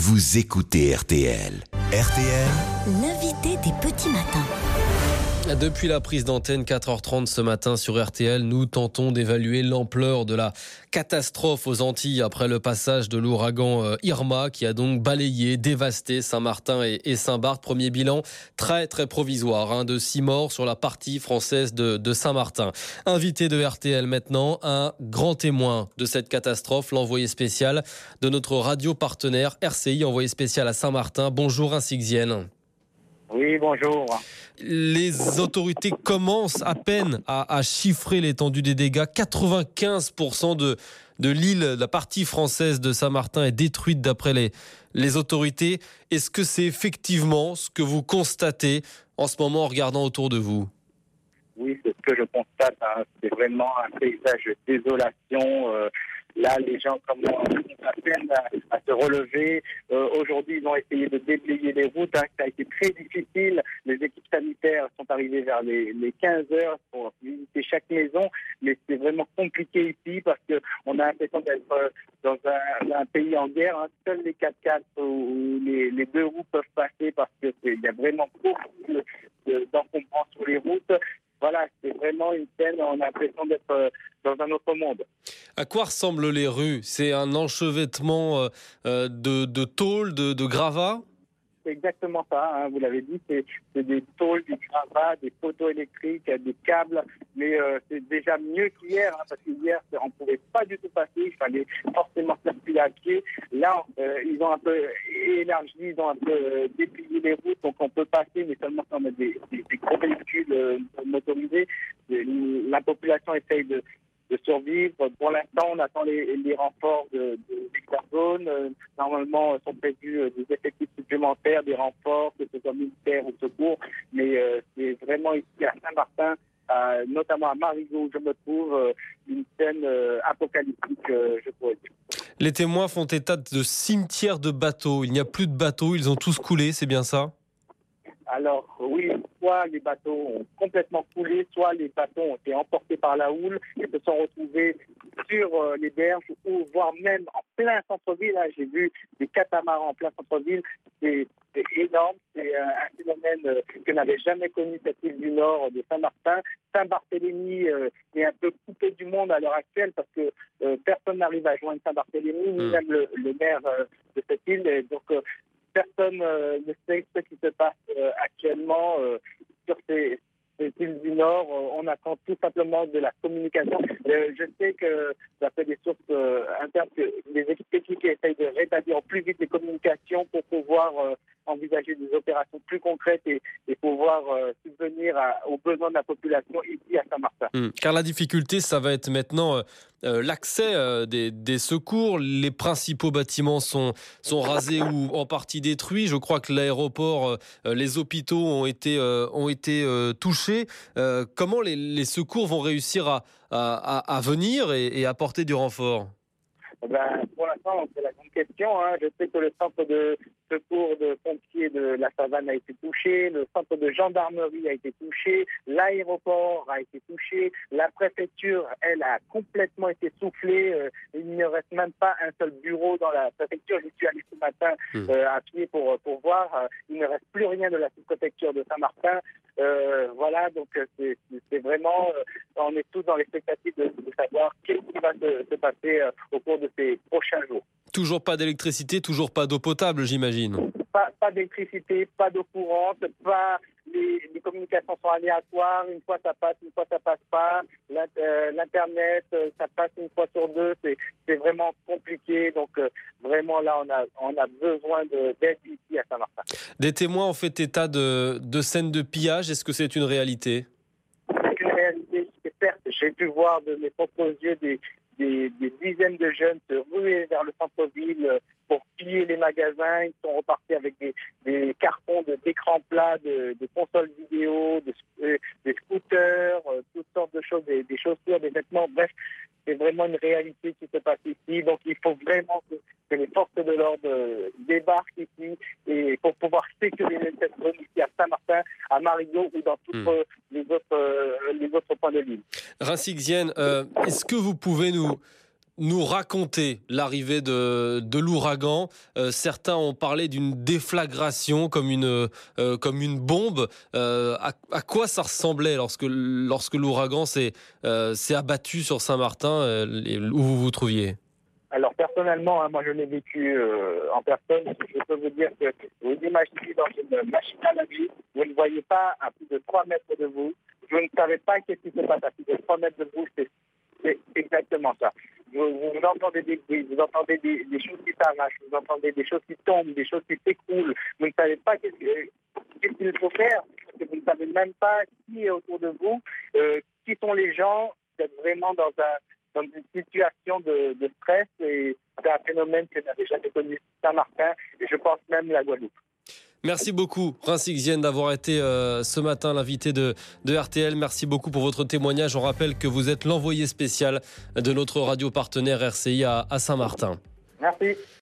vous écoutez RTL. RTL, l'invité des petits matins. Depuis la prise d'antenne 4h30 ce matin sur RTL, nous tentons d'évaluer l'ampleur de la catastrophe aux Antilles après le passage de l'ouragan Irma qui a donc balayé, dévasté Saint-Martin et Saint-Barth. Premier bilan très provisoire, de 6 morts sur la partie française de Saint-Martin. Invité de RTL maintenant, un grand témoin de cette catastrophe, l'envoyé spécial de notre radio partenaire RCI, envoyé spécial à Saint-Martin. Bonjour Insixienne. Oui, bonjour. Les autorités commencent à peine à chiffrer l'étendue des dégâts. 95% de l'île, la partie française de Saint-Martin est détruite d'après les autorités. Est-ce que c'est effectivement ce que vous constatez en ce moment en regardant autour de vous ? Oui, c'est ce que je constate. C'est vraiment un paysage de désolation. Là, les gens commencent à peine à se relever. Aujourd'hui, ils ont essayé de déblayer les routes. Ça a été très difficile. Les équipes sanitaires sont arrivées vers les 15 heures pour visiter chaque maison. Mais c'est vraiment compliqué ici parce qu'on a l'impression d'être dans un pays en guerre. Seuls les 4x4 ou les deux roues peuvent passer parce qu'il y a vraiment beaucoup d'encombrants sur les routes. Voilà, c'est vraiment une scène, on a l'impression d'être dans un autre monde. À quoi ressemblent les rues ? C'est un enchevêtrement de tôles, de gravats ? C'est exactement ça, vous l'avez dit, c'est des tôles, du gravat, des poteaux électriques, des câbles, mais c'est déjà mieux qu'hier, parce qu'hier, on ne pouvait pas du tout passer, il fallait forcément circuler à pied. Là, ils ont un peu élargi, ils ont un peu déplié les routes, donc on peut passer, mais seulement si on a des gros véhicules motorisés. La population essaye de survivre. Pour l'instant, on attend les renforts de l'Hexagone. Normalement, sont prévus des effectifs supplémentaires, des renforts, que ce soit militaires ou secours. Mais c'est vraiment ici à Saint-Martin, notamment à Marigot où je me trouve, une scène apocalyptique, je pourrais dire. Les témoins font état de cimetières de bateaux. Il n'y a plus de bateaux, ils ont tous coulé, c'est bien ça ? Alors oui, soit les bateaux ont complètement coulé, soit les bateaux ont été emportés par la houle et se sont retrouvés sur les berges ou voire même en plein centre-ville. Là, j'ai vu des catamarans en plein centre-ville. C'est énorme, c'est un phénomène que n'avait jamais connu cette île du Nord de Saint-Martin. Saint-Barthélemy est un peu coupé du monde à l'heure actuelle parce que personne n'arrive à joindre Saint-Barthélemy, ni même le maire de cette île. Et donc personne ne sait ce qui se passe actuellement sur ces îles du Nord. On attend tout simplement de la communication. Je sais que, d'après des sources internes, que les équipes techniques essayent de rétablir au plus vite les communications pour pouvoir envisager des opérations plus concrètes et pouvoir subvenir aux besoins de la population ici à Saint-Martin. Car la difficulté, ça va être maintenant l'accès des secours. Les principaux bâtiments sont rasés ou en partie détruits. Je crois que l'aéroport, les hôpitaux ont été touchés. Comment les secours vont réussir à venir et apporter du renfort ? Pour l'instant, c'est la grande question. Je sais que le centre de secours de pompiers de la Savane a été touché, le centre de gendarmerie a été touché, l'aéroport a été touché, la préfecture, elle, a complètement été soufflée. Il ne reste même pas un seul bureau dans la préfecture. J'y suis allé ce matin à pied pour voir. Il ne reste plus rien de la sous-préfecture de Saint-Martin. Voilà, donc c'est vraiment, on est tous dans l'expectative de savoir qu'est-ce qui va se passer au cours de ces prochains jours. Toujours pas d'électricité, toujours pas d'eau potable, j'imagine. Pas d'électricité, pas d'eau courante, les communications sont aléatoires, une fois ça passe pas. L'internet, ça passe une fois sur deux, c'est vraiment compliqué. Donc vraiment là, on a besoin d'aide ici à Saint-Martin. Des témoins ont fait état de scènes de pillage. Est-ce que c'est une réalité ? C'est une réalité. Certes, j'ai pu voir de mes propres yeux des dizaines de jeunes se ruer vers le centre-ville pour piller les magasins. Ils sont repartis avec des cartons d'écran plat, de consoles vidéo, des scooters, toutes sortes de choses, des chaussures, des vêtements. Bref, c'est vraiment une réalité qui se passe ici. Donc il faut vraiment que les forces de l'ordre débarquent ici et pour pouvoir sécuriser cette zone ici à Saint-Martin, à Marigot ou dans tous les autres points de l'île. Insixienne, est-ce que vous pouvez nous nous raconter l'arrivée de l'ouragan. Certains ont parlé d'une déflagration comme une bombe. À quoi ça ressemblait lorsque l'ouragan s'est abattu sur Saint-Martin, où vous vous trouviez? Alors personnellement, moi je l'ai vécu en personne. Je peux vous dire que vous imaginez dans une machine à laver, vous ne voyez pas à plus de 3 mètres de vous. Vous ne savez pas qu'est-ce qui se passe à plus de 3 mètres de vous. C'est exactement ça. Vous entendez des bruits, vous entendez des choses qui s'arrachent, vous entendez des choses qui tombent, des choses qui s'écroulent. Vous ne savez pas qu'est-ce qu'il faut faire, parce que vous ne savez même pas qui est autour de vous, qui sont les gens. Vous êtes vraiment dans une situation de stress, et c'est un phénomène que n'avait jamais connu Saint-Martin, et je pense même la Guadeloupe. Merci beaucoup, Rincy Xienne, d'avoir été ce matin l'invité de RTL. Merci beaucoup pour votre témoignage. On rappelle que vous êtes l'envoyé spécial de notre radio partenaire RCI à Saint-Martin. Merci.